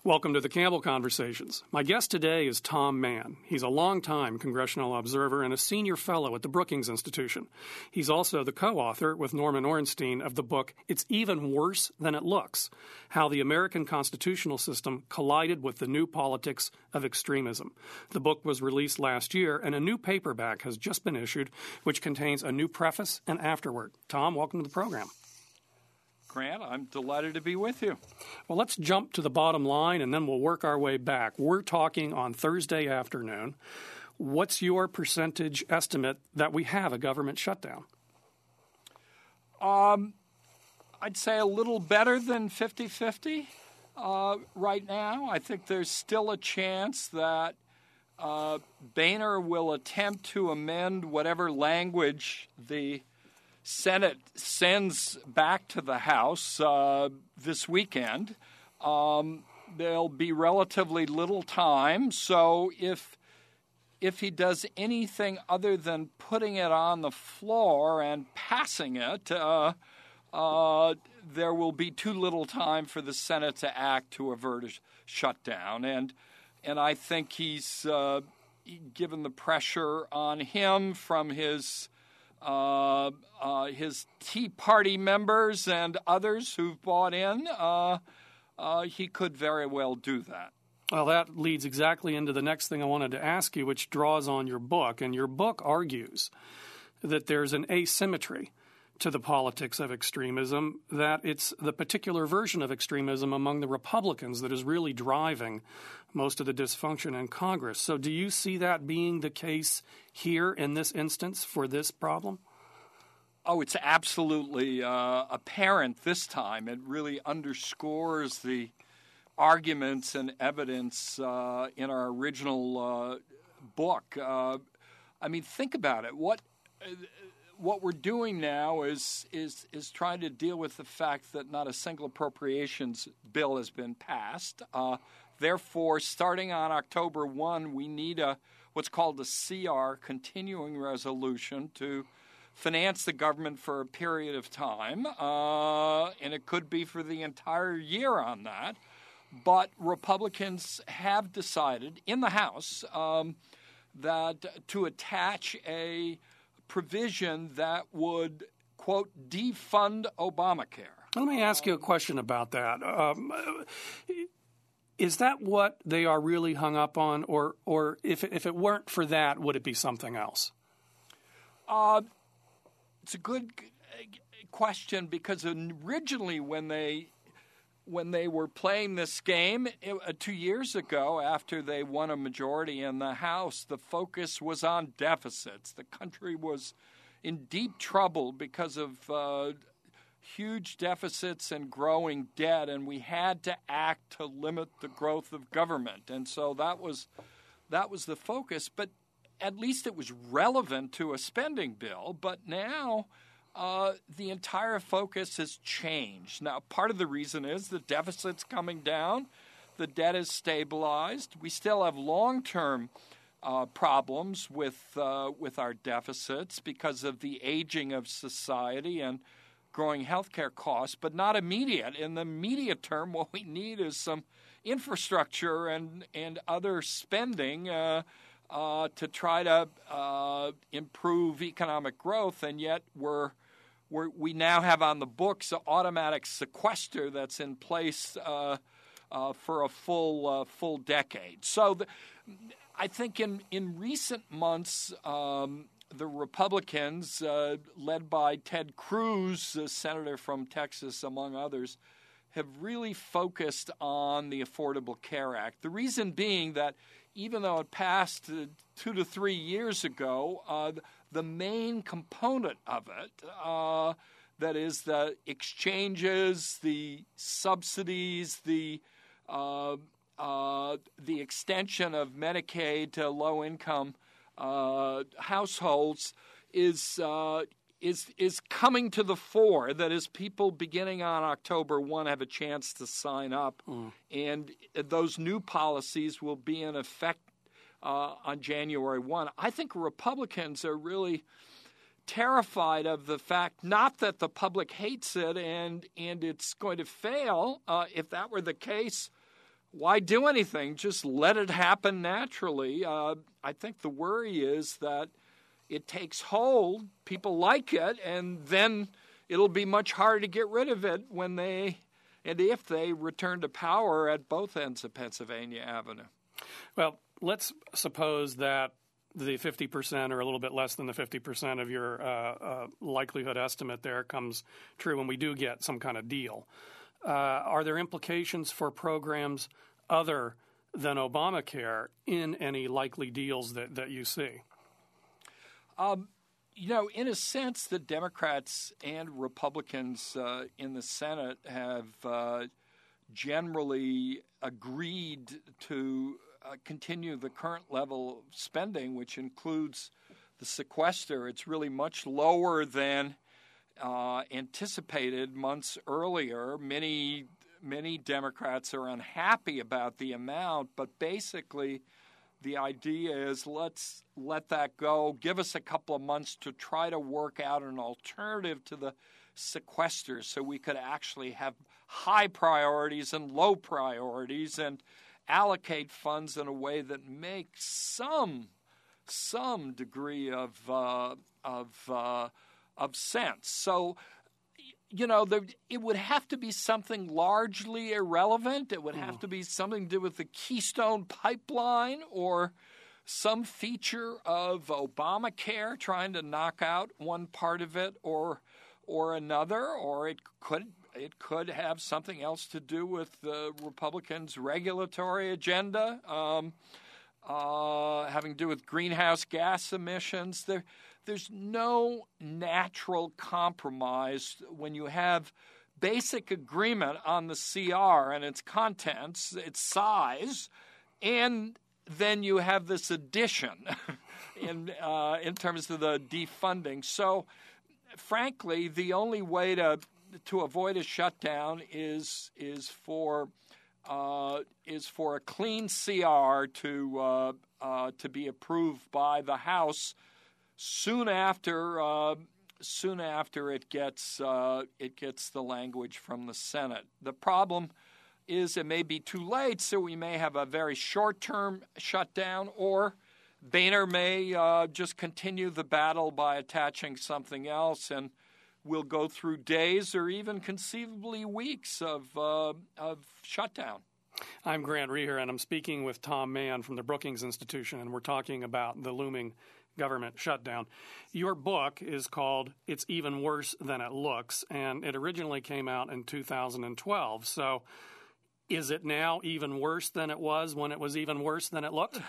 Welcome to the Campbell Conversations. My guest today is Tom Mann. He's a longtime congressional observer and a senior fellow at the Brookings Institution. He's also the co-author with Norman Ornstein of the book It's Even Worse Than It Looks: How the American Constitutional System Collided with the New Politics of Extremism. The book was released last year, and a new paperback has just been issued, which contains a new preface and afterword. Tom, welcome to the program. Grant, I'm delighted to be with you. Well, let's jump to the bottom line, and then we'll work our way back. We're talking on Thursday afternoon. What's your percentage estimate that we have a government shutdown? I'd say a little better than 50-50 right now. I think there's still a chance that Boehner will attempt to amend whatever language the Senate sends back to the House this weekend. There'll be relatively little time, so if he does anything other than putting it on the floor and passing it, there will be too little time for the Senate to act to avert a shutdown. And I think he's given the pressure on him from his Tea Party members and others who've bought in, he could very well do that. Well, that leads exactly into the next thing I wanted to ask you, which draws on your book. And your book argues that there's an asymmetry to the politics of extremism, that it's the particular version of extremism among the Republicans that is really driving most of the dysfunction in Congress. So do you see that being the case here in this instance for this problem? Oh, it's absolutely apparent this time. It really underscores the arguments and evidence in our original book. I mean, think about it. What we're doing now is trying to deal with the fact that not a single appropriations bill has been passed. Therefore, starting on October 1, we need what's called a CR, continuing resolution, to finance the government for a period of time, and it could be for the entire year on that. But Republicans have decided in the House that to attach a provision that would, quote, defund Obamacare. Let me ask you a question about that. Is that what they are really hung up on, or if it weren't for that, would it be something else? It's a good question, because originally when they were playing this game 2 years ago, after they won a majority in the House, the focus was on deficits. The country was in deep trouble because of huge deficits and growing debt, and we had to act to limit the growth of government. And so that was the focus. But at least it was relevant to a spending bill. But now the entire focus has changed. Now, part of the reason is the deficit's coming down. The debt is stabilized. We still have long-term problems with our deficits because of the aging of society and growing healthcare costs, but not immediate. In the immediate term, what we need is some infrastructure and other spending to try to improve economic growth, and yet we now have on the books an automatic sequester that's in place for a full decade. So I think in recent months, the Republicans, led by Ted Cruz, a senator from Texas, among others, have really focused on the Affordable Care Act. The reason being that even though it passed 2 to 3 years ago, the main component of it, that is the exchanges, the subsidies, the extension of Medicaid to low-income households, is coming to the fore. That is, people beginning on October 1 have a chance to sign up, and those new policies will be in effect on January 1. I think Republicans are really terrified of the fact, not that the public hates it and it's going to fail. If that were the case, why do anything? Just let it happen naturally. I think the worry is that it takes hold, people like it, and then it'll be much harder to get rid of it when they and if they return to power at both ends of Pennsylvania Avenue. Well, let's suppose that the 50% or a little bit less than the 50% of your likelihood estimate there comes true when we do get some kind of deal. Are there implications for programs other than Obamacare in any likely deals that you see? In a sense, the Democrats and Republicans in the Senate have generally agreed to continue the current level of spending, which includes the sequester. It's really much lower than anticipated months earlier. Many Democrats are unhappy about the amount, but basically the idea is let's let that go. Give us a couple of months to try to work out an alternative to the sequester so we could actually have high priorities and low priorities and allocate funds in a way that makes some degree of sense. So, it would have to be something largely irrelevant. It would have to be something to do with the Keystone Pipeline or some feature of Obamacare trying to knock out one part of it or another, or it could have something else to do with the Republicans' regulatory agenda, having to do with greenhouse gas emissions. There's no natural compromise when you have basic agreement on the CR and its contents, its size, and then you have this addition in terms of the defunding. So, frankly, the only way to avoid a shutdown is for a clean CR to be approved by the House soon after it gets the language from the Senate. The problem is it may be too late, so we may have a very short-term shutdown, or Boehner may just continue the battle by attaching something else, and we'll go through days or even conceivably weeks of shutdown. I'm Grant Reher, and I'm speaking with Tom Mann from the Brookings Institution, and we're talking about the looming government shutdown. Your book is called It's Even Worse Than It Looks, and it originally came out in 2012. So is it now even worse than it was when it was even worse than it looked?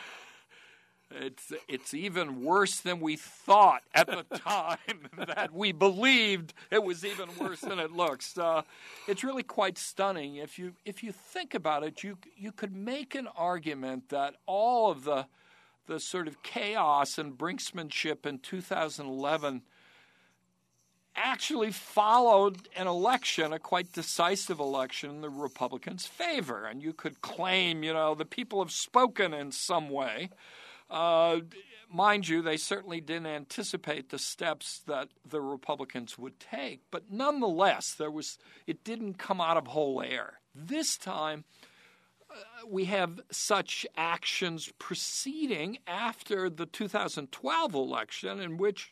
It's even worse than we thought at the time that we believed it was even worse than it looks. It's really quite stunning. If you think about it, you could make an argument that all of the sort of chaos and brinksmanship in 2011 actually followed an election, a quite decisive election in the Republicans' favor. And you could claim, the people have spoken in some way. Mind you, they certainly didn't anticipate the steps that the Republicans would take. But nonetheless, it didn't come out of whole air. This time, we have such actions proceeding after the 2012 election in which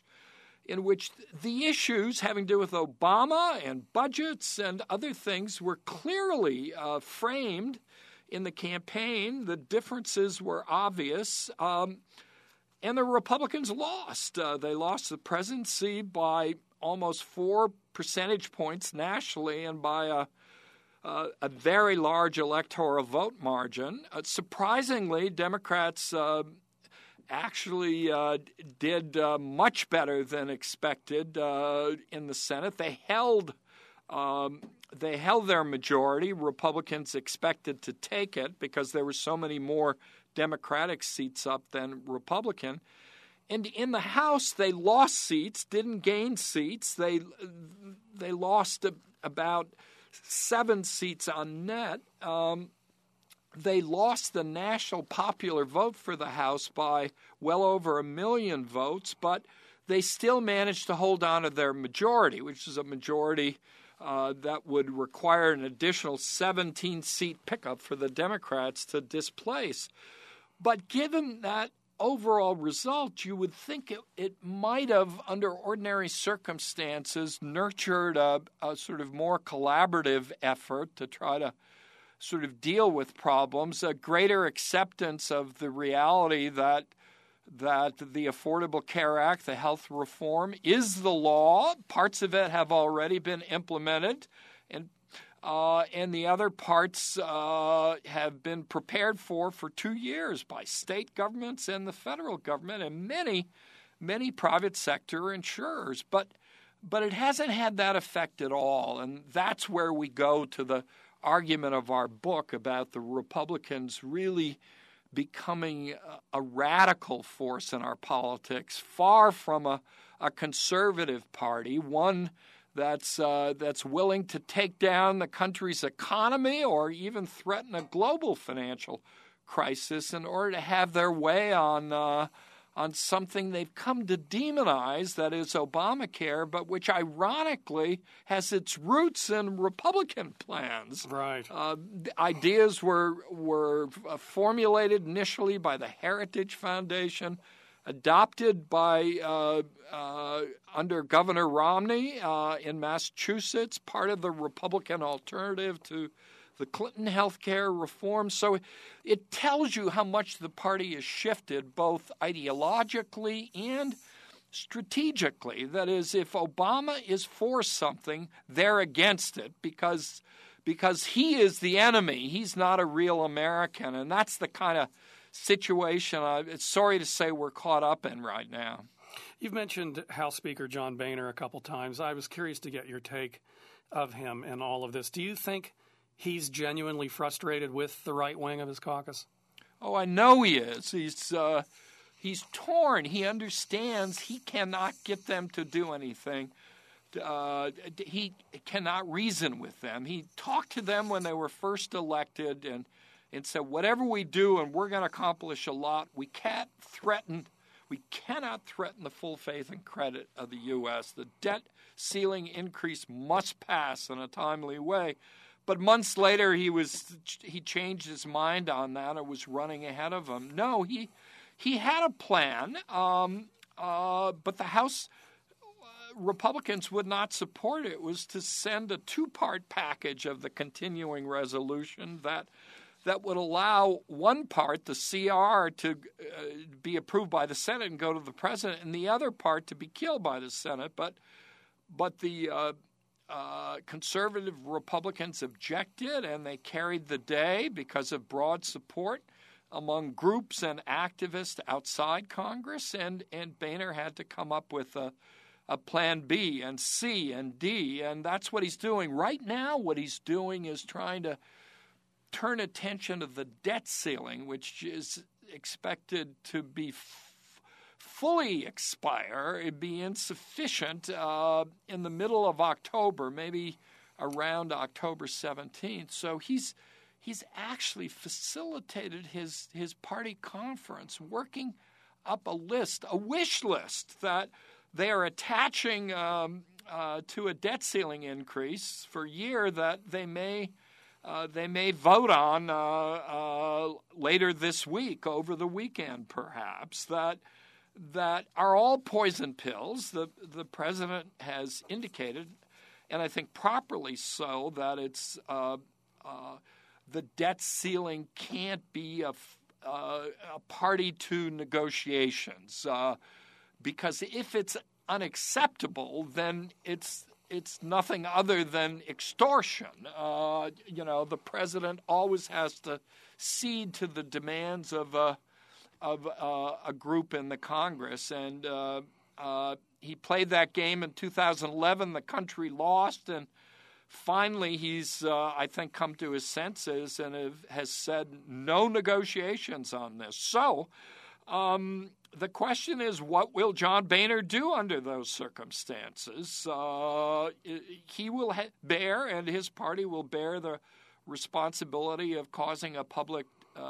the issues having to do with Obama and budgets and other things were clearly framed in the campaign. The differences were obvious, and the Republicans lost. They lost the presidency by almost 4 percentage points nationally and by a very large electoral vote margin. Surprisingly, Democrats actually did much better than expected in the Senate. They held their majority. Republicans expected to take it because there were so many more Democratic seats up than Republican. And in the House, they lost seats, didn't gain seats. They lost about 7 seats on net. They lost the national popular vote for the House by well over 1 million votes, but they still managed to hold on to their majority, which is a majority that would require an additional 17-seat pickup for the Democrats to displace. But given that overall result, you would think it might have, under ordinary circumstances, nurtured a sort of more collaborative effort to try to sort of deal with problems, a greater acceptance of the reality that the Affordable Care Act, the health reform, is the law. Parts of it have already been implemented, and the other parts have been prepared for 2 years by state governments and the federal government and many private sector insurers. But it hasn't had that effect at all, and that's where we go to the argument of our book about the Republicans really becoming a radical force in our politics, far from a conservative party, one that's willing to take down the country's economy or even threaten a global financial crisis in order to have their way on something they've come to demonize, that is Obamacare, but which ironically has its roots in Republican plans. Right. Ideas were formulated initially by the Heritage Foundation, adopted by under Governor Romney in Massachusetts, part of the Republican alternative to the Clinton health care reform. So it tells you how much the party has shifted, both ideologically and strategically. That is, if Obama is for something, they're against it because he is the enemy. He's not a real American, and that's the kind of situation, it's sorry to say, we're caught up in right now. You've mentioned House Speaker John Boehner a couple times. I was curious to get your take of him in all of this. Do you think he's genuinely frustrated with the right wing of his caucus? Oh, I know he is. He's torn. He understands he cannot get them to do anything. He cannot reason with them. He talked to them when they were first elected and said, whatever we do, and we're going to accomplish a lot, we cannot threaten the full faith and credit of the U.S. The debt ceiling increase must pass in a timely way. But months later, he changed his mind on that and was running ahead of him. No, he had a plan, but the House Republicans would not support it. It was to send a two-part package of the continuing resolution that would allow one part, the CR, to be approved by the Senate and go to the President, and the other part to be killed by the Senate. But the conservative Republicans objected, and they carried the day because of broad support among groups and activists outside Congress, and Boehner had to come up with a plan B and C and D, and that's what he's doing. Right now, what he's doing is trying to turn attention to the debt ceiling, which is expected to be fully expire. It'd be insufficient in the middle of October, maybe around October 17th. So he's actually facilitated his party conference, working up a wish list that they are attaching to a debt ceiling increase for a year that they may vote on later this week, over the weekend perhaps, that are all poison pills. The president has indicated, and I think properly so, that it's the debt ceiling can't be a party to negotiations, because if it's unacceptable, then it's nothing other than extortion. The president always has to cede to the demands of a group in the Congress, and he played that game in 2011. The country lost, and finally he's, I think, come to his senses and has said no negotiations on this. So the question is, what will John Boehner do under those circumstances? He will bear, and his party will bear, the responsibility of causing a public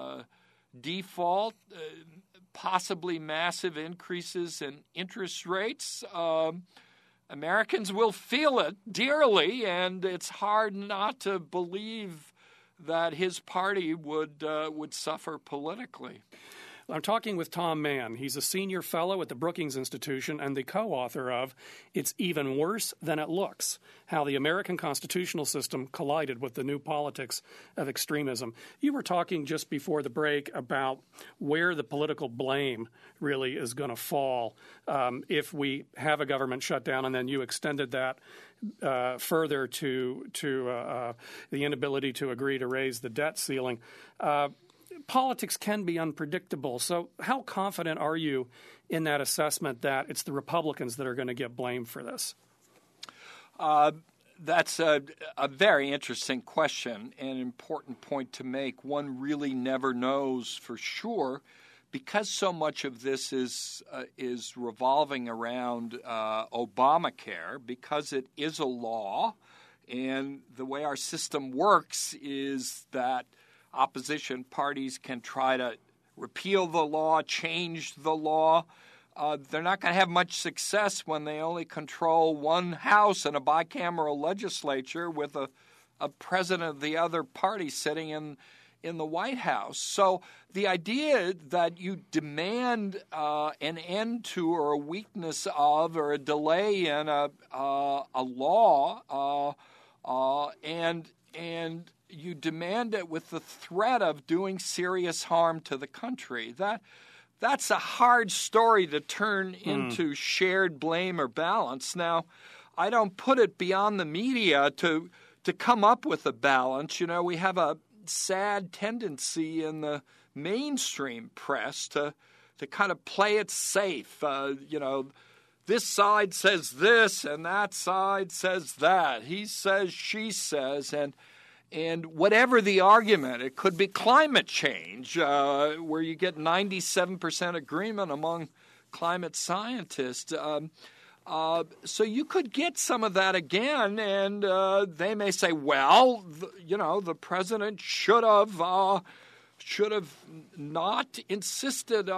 default, possibly massive increases in interest rates. Americans will feel it dearly, and it's hard not to believe that his party would suffer politically. I'm talking with Tom Mann. He's a senior fellow at the Brookings Institution and the co-author of It's Even Worse Than It Looks, How the American Constitutional System Collided with the New Politics of Extremism. You were talking just before the break about where the political blame really is going to fall if we have a government shutdown, and then you extended that further to the inability to agree to raise the debt ceiling. Politics can be unpredictable. So how confident are you in that assessment that it's the Republicans that are going to get blamed for this? That's a very interesting question and an important point to make. One really never knows for sure because so much of this is revolving around Obamacare, because it is a law, and the way our system works is that opposition parties can try to repeal the law, change the law. They're not going to have much success when they only control one house and a bicameral legislature with a president of the other party sitting in the White House. So the idea that you demand an end to or a weakness of or a delay in a law and you demand it with the threat of doing serious harm to the country. That's a hard story to turn into shared blame or balance. Now, I don't put it beyond the media to come up with a balance. You know, we have a sad tendency in the mainstream press to kind of play it safe. This side says this and that side says that. He says, she says, and whatever the argument, it could be climate change, where you get 97% agreement among climate scientists. So you could get some of that again, and they may say, well, the president should have not insisted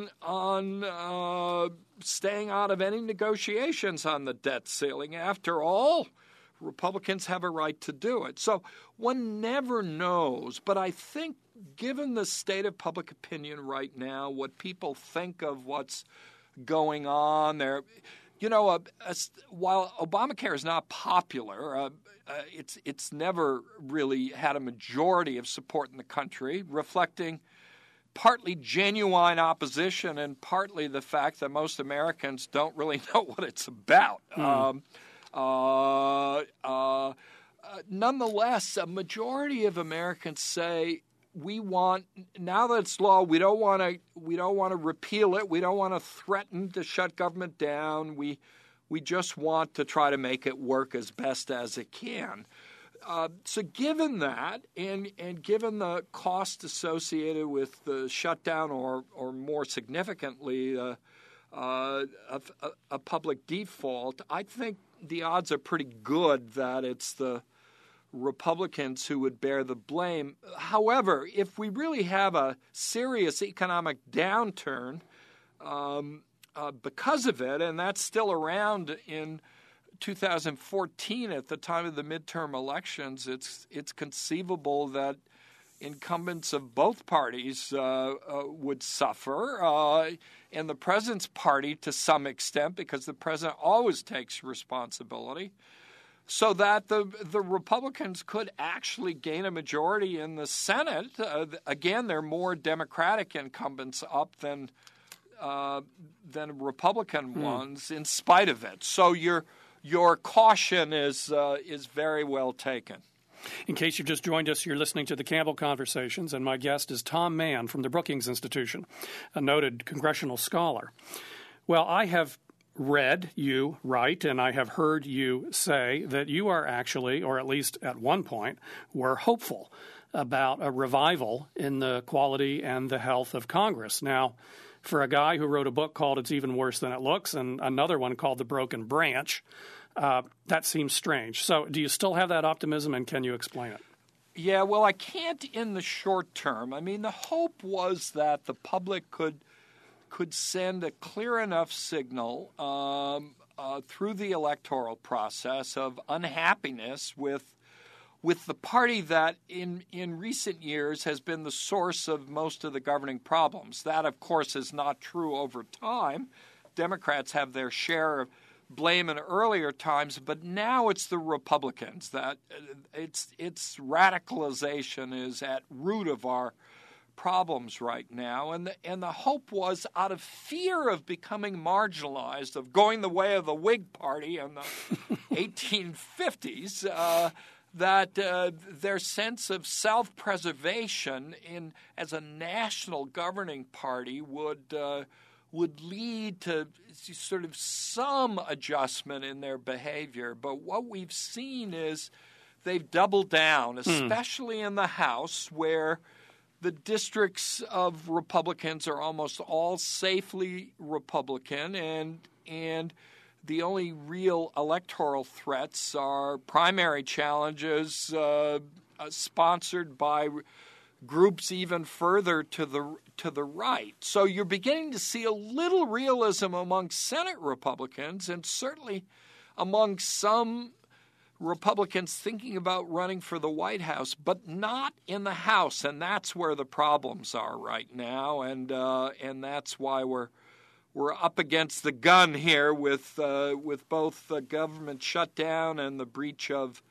on staying out of any negotiations on the debt ceiling. After all, Republicans have a right to do it. So one never knows, but I think given the state of public opinion right now, what people think of what's going on there, while Obamacare is not popular, it's never really had a majority of support in the country, reflecting partly genuine opposition and partly the fact that most Americans don't really know what it's about. Nonetheless, a majority of Americans say now that it's law, we don't want to repeal it. We don't want to threaten to shut government down. We just want to try to make it work as best as it can. So given that, and given the cost associated with the shutdown, or more significantly, a public default, I think the odds are pretty good that it's the Republicans who would bear the blame. However, if we really have a serious economic downturn because of it, and that's still around in 2014 at the time of the midterm elections, it's conceivable that incumbents of both parties would suffer, and the president's party to some extent, because the president always takes responsibility, so that the Republicans could actually gain a majority in the Senate. Again, there are more Democratic incumbents up than Republican ones, in spite of it. So your caution is very well taken. In case you've just joined us, you're listening to the Campbell Conversations, and my guest is Tom Mann from the Brookings Institution, a noted congressional scholar. Well, I have read you write, and I have heard you say that you are actually, or at least at one point, were hopeful about a revival in the quality and the health of Congress. Now, for a guy who wrote a book called It's Even Worse Than It Looks and another one called The Broken Branch, that seems strange. So do you still have that optimism, and can you explain it? Yeah, well, I can't in the short term. I mean, the hope was that the public could send a clear enough signal through the electoral process of unhappiness with the party that in recent years has been the source of most of the governing problems. That, of course, is not true over time. Democrats have their share of blame in earlier times, but now it's the Republicans that its radicalization is at root of our problems right now. And the hope was, out of fear of becoming marginalized, of going the way of the Whig Party in the 1850s, that their sense of self-preservation as a national governing party would lead to sort of some adjustment in their behavior. But what we've seen is they've doubled down, especially in the House, where the districts of Republicans are almost all safely Republican, and the only real electoral threats are primary challenges sponsored by groups even further to the right. So you're beginning to see a little realism among Senate Republicans, and certainly among some Republicans thinking about running for the White House, but not in the House, and that's where the problems are right now, and that's why we're up against the gun here with both the government shutdown and the breach of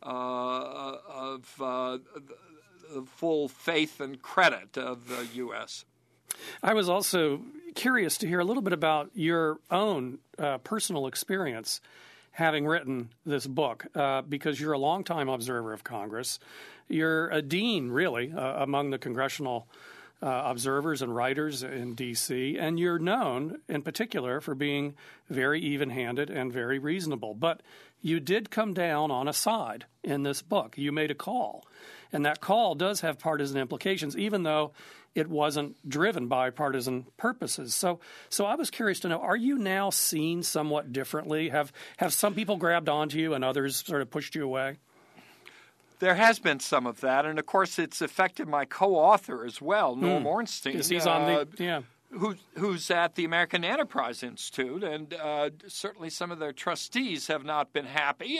the full faith and credit of the U.S. I was also curious to hear a little bit about your own personal experience having written this book, because you're a longtime observer of Congress. You're a dean, really, among the congressional observers and writers in D.C., and you're known in particular for being very even-handed and very reasonable. But you did come down on a side in this book. You made a call, and that call does have partisan implications, even though it wasn't driven by partisan purposes. So I was curious to know, are you now seen somewhat differently? Have some people grabbed onto you and others sort of pushed you away? There has been some of that, and of course it's affected my co-author as well, Norm Ornstein. Yes, he's on the who's at the American Enterprise Institute, and certainly some of their trustees have not been happy.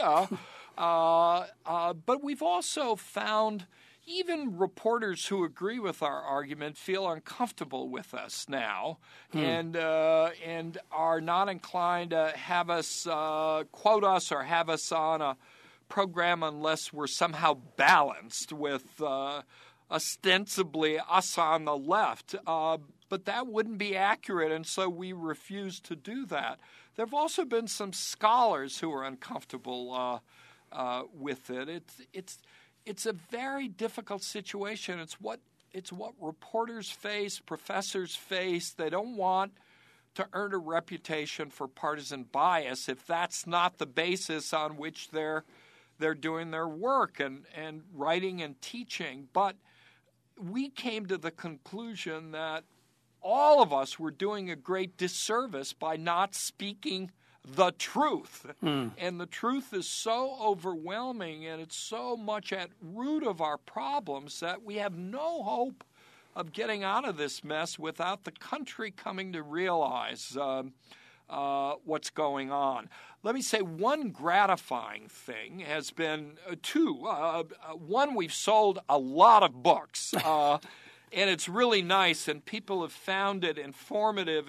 But we've also found even reporters who agree with our argument feel uncomfortable with us now, and are not inclined to have us quote us or have us on a program unless we're somehow balanced with ostensibly us on the left. But that wouldn't be accurate, and so we refuse to do that. There have also been some scholars who are uncomfortable with it. It's a very difficult situation. It's what reporters face, professors face. They don't want to earn a reputation for partisan bias if that's not the basis on which they're doing their work and writing and teaching. But we came to the conclusion that all of us were doing a great disservice by not speaking the truth. And the truth is so overwhelming, and it's so much at root of our problems that we have no hope of getting out of this mess without the country coming to realize what's going on. Let me say one gratifying thing has been two. One, we've sold a lot of books. And it's really nice, and people have found it informative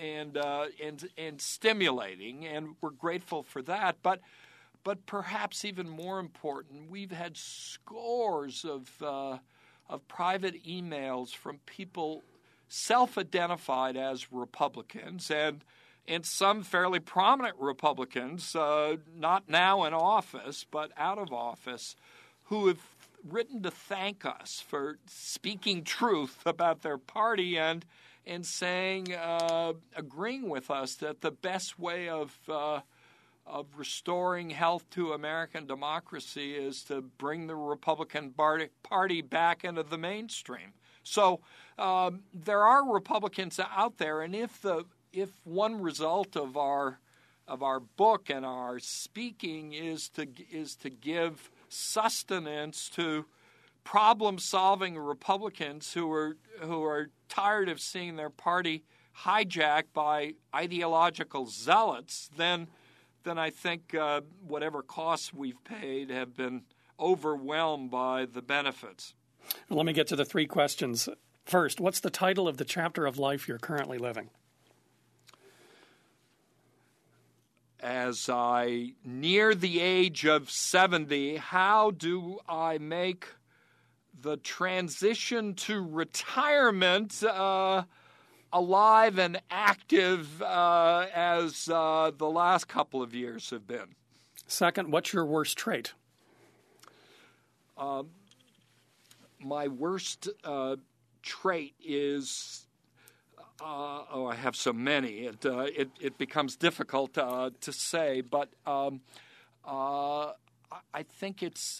and stimulating, and we're grateful for that. But perhaps even more important, we've had scores of private emails from people self-identified as Republicans, and some fairly prominent Republicans, not now in office but out of office, who have written to thank us for speaking truth about their party and saying, agreeing with us that the best way of restoring health to American democracy is to bring the Republican Party back into the mainstream. So there are Republicans out there, and if one result of our book and our speaking is to give sustenance to problem-solving Republicans who are tired of seeing their party hijacked by ideological zealots, then then I think whatever costs we've paid have been overwhelmed by the benefits. Let me get to the three questions. First, what's the title of the chapter of life you're currently living? As I near the age of 70, how do I make the transition to retirement alive and active as the last couple of years have been? Second, what's your worst trait? My worst trait is I have so many. It becomes difficult to say, but I think it's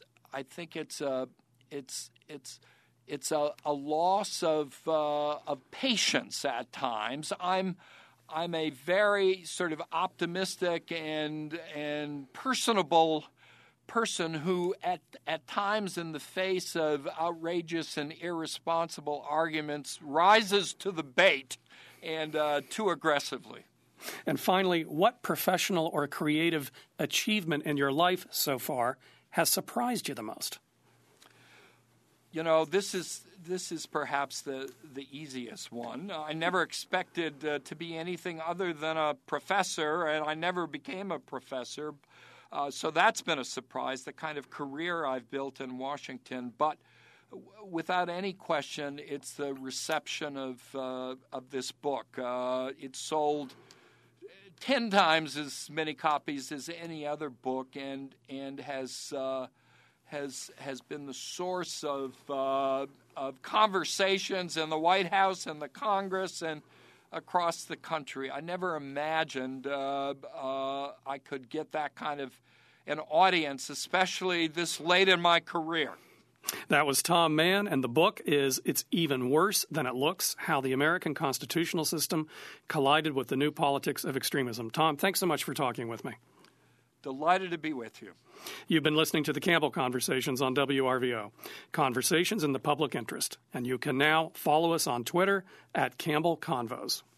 a loss of patience at times. I'm a very sort of optimistic and personable person who at times in the face of outrageous and irresponsible arguments rises to the bait and too aggressively. And finally, what professional or creative achievement in your life so far has surprised you the most? You know, this is perhaps the easiest one. I never expected to be anything other than a professor, and I never became a professor. So that's been a surprise, the kind of career I've built in Washington. But without any question, it's the reception of this book. It sold 10 times as many copies as any other book, and has been the source of conversations in the White House and the Congress and across the country. I never imagined I could get that kind of an audience, especially this late in my career. That was Tom Mann, and the book is It's Even Worse Than It Looks, How the American Constitutional System Collided with the New Politics of Extremism. Tom, thanks so much for talking with me. Delighted to be with you. You've been listening to the Campbell Conversations on WRVO, conversations in the public interest, and you can now follow us on Twitter @CampbellConvos.